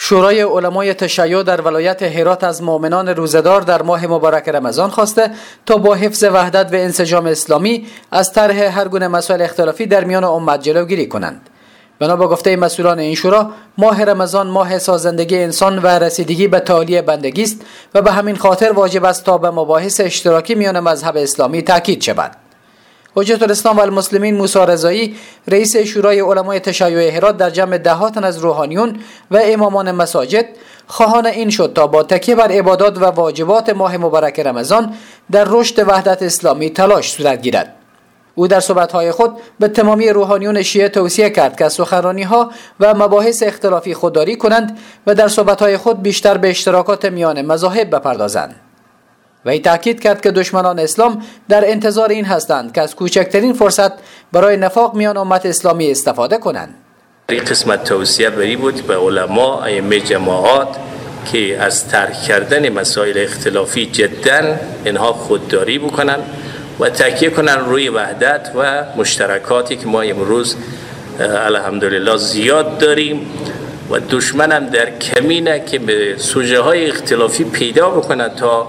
شورای علمای تشیع در ولایت هرات از مؤمنان روزه‌دار در ماه مبارک رمضان خواسته تا با حفظ وحدت و انسجام اسلامی از طرح هر گونه مسائل اختلافی در میان امت جلوگیری کنند. بنا به گفته مسئولان این شورا، ماه رمضان ماه سازندگی انسان و رسیدگی به تعالی بندگی است و به همین خاطر واجب است تا به مباحث اشتراکی میان مذهب اسلامی تاکید شود. حجت الاسلام و المسلمین موسی رضایی، رئیس شورای علمای تشیع هرات، در جمع دهات از روحانیون و امامان مساجد خواهان این شد تا با تکیه بر عبادات و واجبات ماه مبارک رمضان در رشد وحدت اسلامی تلاش صورت گیرد. او در صحبت‌های خود به تمامی روحانیون شیعه توصیه کرد که از سخنرانی‌ها و مباحث اختلافی خودداری کنند و در صحبت‌های خود بیشتر به اشتراکات میان مذاهب بپردازند. وی تاکید کرد که دشمنان اسلام در انتظار این هستند که از کوچکترین فرصت برای نفاق میان امت اسلامی استفاده کنند. این قسمت توصیه بری بود به علما، ائمه جماعات که از طرح کردن مسائل اختلافی جدا اینها خودداری بکنن و تکیه کنن روی وحدت و مشترکاتی که ما امروز الحمدلله زیاد داریم و دشمن هم در کمینه که به سوژه های اختلافی پیدا بکنن تا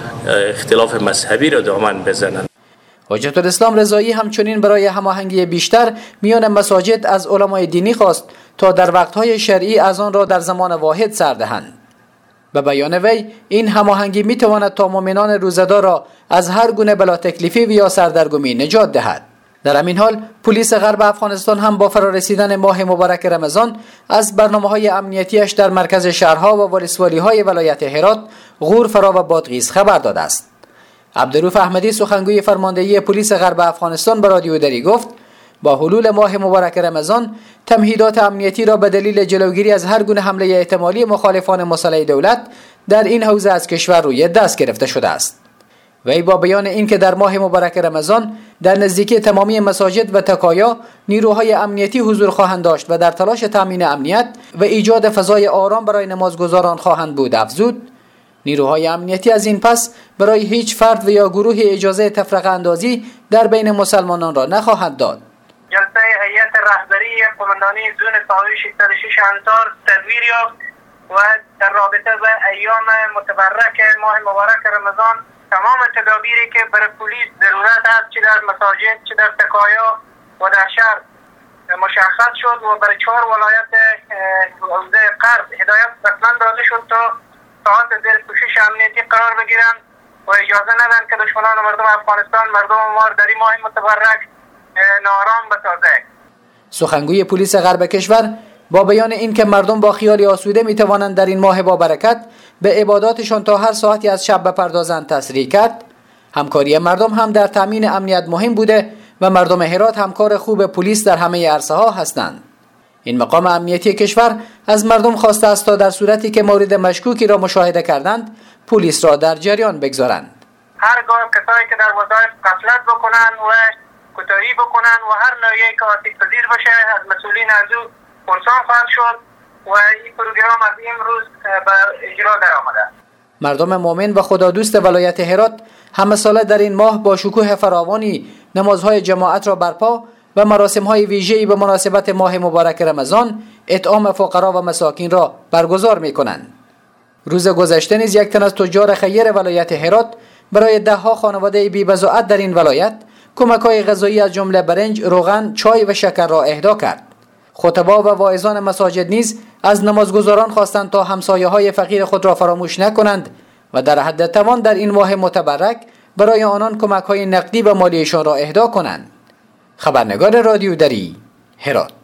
اختلاف مذهبی را دامن بزنند. حجت الاسلام رضایی همچنین برای هماهنگی بیشتر میان مساجد از علمای دینی خواست تا در وقتهای شرعی اذان را در زمان واحد سر دهند. به بیان وی، این هماهنگی میتواند تا مؤمنان روزه‌دار را از هر گونه بلا تکلیفی و یا سردرگمی نجات دهد. در همین حال پلیس غرب افغانستان هم با فرارسیدن ماه مبارک رمضان از برنامه‌های امنیتیش در مرکز شهرها و ولسوالی‌های ولایت هرات، غور، فرا و بادغیس خبر داده است. عبدالرؤوف احمدی، سخنگوی فرماندهی پلیس غرب افغانستان، به رادیو دری گفت با حلول ماه مبارک رمضان تمهیدات امنیتی را به دلیل جلوگیری از هر گونه حمله احتمالی مخالفان مسلح دولت در این حوزه از کشور روی دست گرفته شده است. وی با بیان اینکه در ماه مبارک رمضان در نزدیکی تمامی مساجد و تکایا نیروهای امنیتی حضور خواهند داشت و در تلاش تامین امنیت و ایجاد فضای آرام برای نمازگزاران خواهند بود، افزود نیروهای امنیتی از این پس برای هیچ فرد و یا گروه اجازه تفرقه اندازی در بین مسلمانان را نخواهند داد. جلسه هیئت رهبری قماندانی زون ساحلی 606 انصار تدبیر یافت و در رابطه به ایام متبرک ماه مبارک رمضان تمام تدابیری که برای پلیس ضرورت است، چه در مساجد چه در تکایا و در شهر، مشخص شد و برای 4 ولایت حوزه غرب هدایت رسما داده شد تا ساعت زیر پوشش امنیتی قرار بگیرند و اجازه ندن که دشمنان مردم افغانستان مردم ما در این ماه متبرک نارام بسازد. سخنگوی پلیس غرب کشور با بیان این که مردم با خیال آسوده می توانند در این ماه با برکت به عباداتشان تا هر ساعتی از شب بپردازند تصریح کرد همکاری مردم هم در تامین امنیت مهم بوده و مردم هرات همکار خوب پلیس در همه عرصه ها هستند. این مقام امنیتی کشور از مردم خواسته است تا در صورتی که مورد مشکوکی را مشاهده کردند پلیس را در جریان بگذارند. هرگاه کسایی که در وظایف غفلت بکنن و کوتاهی بکنن و هر نوعی که آسیب پذیر باشه از مسئولین از او پرسان خواهد شد و این پروگرام از امروز به اجرا در آمده. مردم مؤمن و خدادوست ولایت هرات همه ساله در این ماه با شکوه فراوانی نمازهای جماعت را برپا و مراسم‌های ویژه‌ای به مناسبت ماه مبارک رمضان اطعام فقرا و مساکین را برگزار می‌کنند. روز گذشته نیز یک تن از تجار خیر ولایت هرات برای ده‌ها خانواده بی‌بضاعت در این ولایت کمک‌های غذایی از جمله برنج، روغن، چای و شکر را اهدا کرد. خطبا و واعظان مساجد نیز از نمازگزاران خواستند تا همسایه‌های فقیر خود را فراموش نکنند و در حد توان در این ماه متبرک برای آنان کمک‌های نقدی و مالیشان را اهدا کنند. خبرنگار رادیو دری، هرات.